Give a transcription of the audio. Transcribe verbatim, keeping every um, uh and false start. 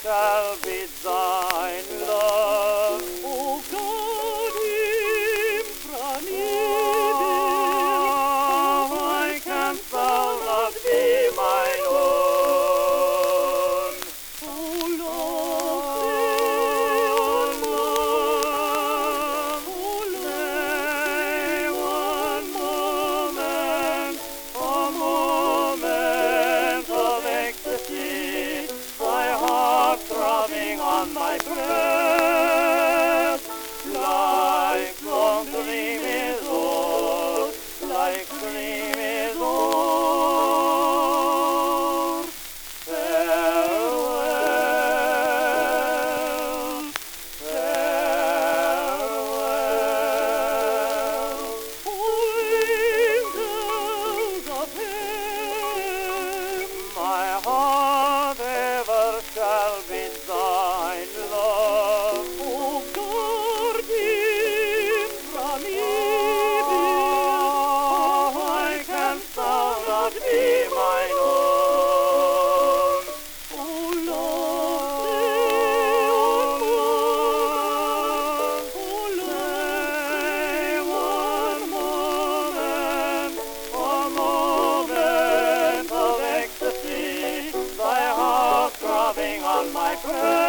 shall be thine love. O God, infranibile, Oh, why canst thou not be mine own? O love, Oh, love, O love, stay one moment, a moment of ecstasy, thy heart throbbing on my breast, like long dream is o'er, like dream is o'er. Farewell, farewell. O angels of heaven, My heart ever shall be thine love. O God, infranibile, Oh, why canst thou not be mine own? O love, Oh, O love, stay one moment, a moment of ecstasy, thy heart throbbing on my breast.